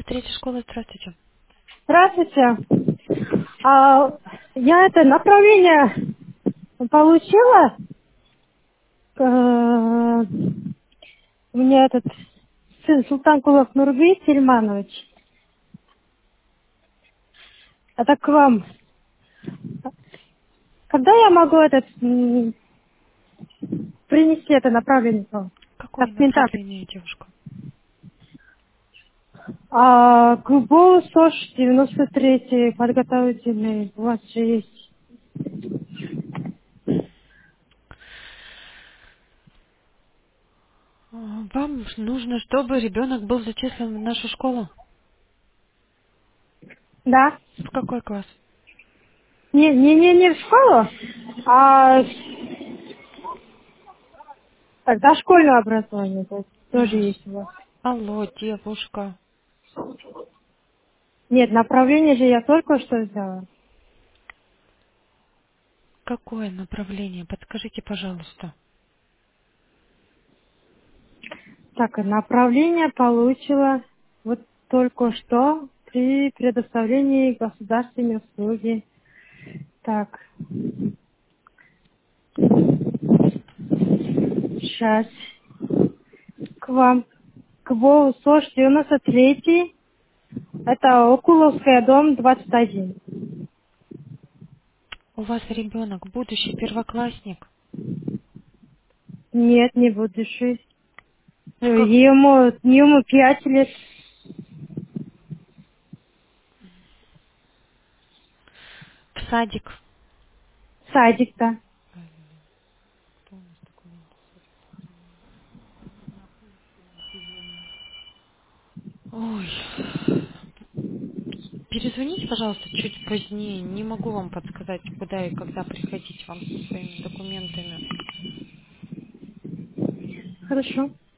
Третья школа, здравствуйте. Здравствуйте. А, я это направление получила. У меня этот сын Султанкулов Нурби Сельманович. Это к вам. Когда я могу принести это направление к вам? Какое Документацию. направление, девушка? ГУБО СОЖ 93 подготовительный. У вас же есть. Вам нужно, чтобы ребенок был зачислен в нашу школу. Да. В какой класс? Не в школу, а тогда школьное образование. То есть тоже М, есть у вас. Алло, девушка. Нет, направление же я только что взяла. Какое направление? Подскажите, пожалуйста. Так, направление получила вот только что при предоставлении государственной услуги. Так, сейчас к вам. К ВОУ СОЖ 93. Это Окуловская, дом 21. У вас ребенок, будущий первоклассник. Нет, не будущий. В, как- Ему 5 лет. в садик. Садик-то. Ой. Перезвоните, пожалуйста, чуть позднее. Не могу вам подсказать, куда и когда приходить вам со своими документами. Хорошо.